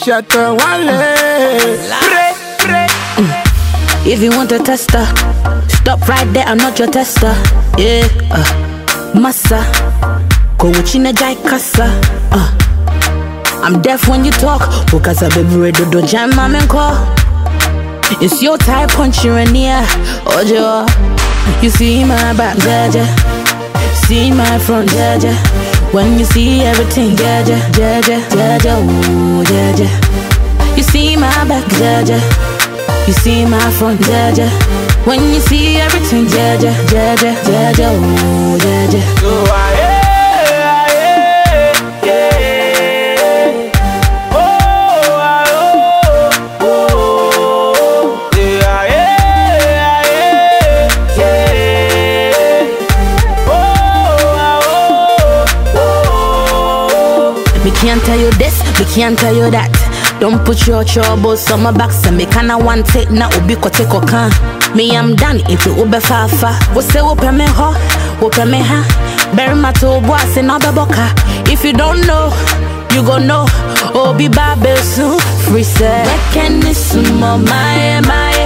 Shatter Wale. If you want a tester, stop right there, I'm not your tester. Yeah, massa, go chine jai kasa. I'm deaf when you talk, because I baby ready to jam my man call. It's your type, punch you in the air. Ojo, you see my back, jaja. See my front, jaja. When you see everything, jaja, jaja, jaja, ooh, jaja. You see my back, jaja. You see my front, jaja. When you see everything, jaja, jaja, jaja, ooh, jaja. Me can't tell you this, me can't tell you that. Don't put your troubles on my back, so me can't want it now. Ubi ko take or can. Me I'm done into ube fafa. Wo say open me ho, open me ha. Bury my toe boss in other boca. If you don't know, you gon' know. Obi Babel soon, free set. Recognition more my,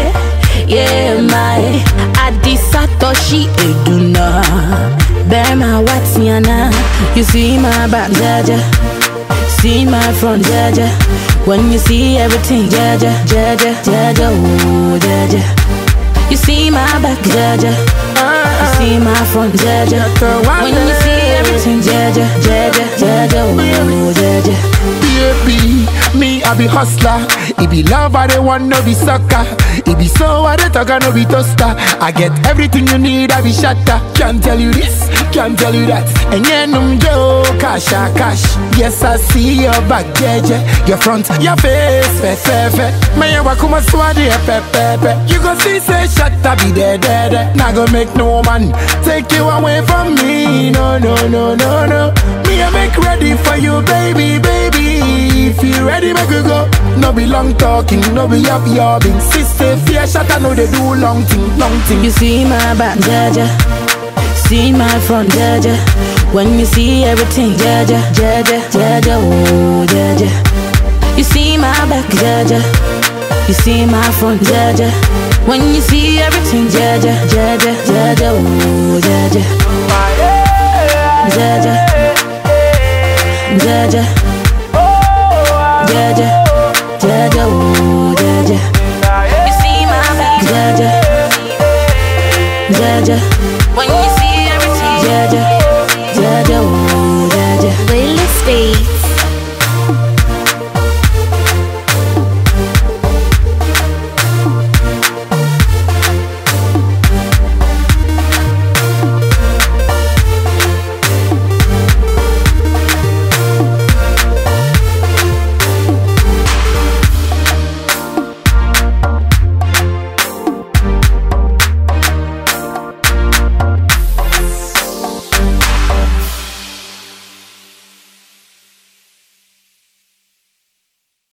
yeah my. Adi Satoshi Eduna. Bury my watiana. You see my back, jaja. See my front, jaja. When you see everything, jaja, jaja, jaja, ooh, jaja. You see my back, jaja. You see my front, jaja. When you see everything, jaja, jaja, jaja, ooh, jaja. Baby, me I be hustler. It be love I don't want no be sucker. It be so I don't talk I no be toaster. I get everything you need I be shatter. Can't tell you this, can't tell you that. And yeah no Joe, cash. Yes I see your back, jeje. Your front, your face, fe. Me ya wakuma swadi pepe. You go see say shatter be there. Now go make no man take you away from me. No. Me I make ready for you, baby. If you ready, make you go. No be long talking, no be up yobbing. Sister, fear shatter, no they do long thing. You see my back, jaja. See my front, jaja. When you see everything, jaja, jaja, jaja, oh, jaja. You see my back, jaja. You see my front, jaja. When you see everything, jaja, jaja, jaja, oh, jaja. Jaja, jaja.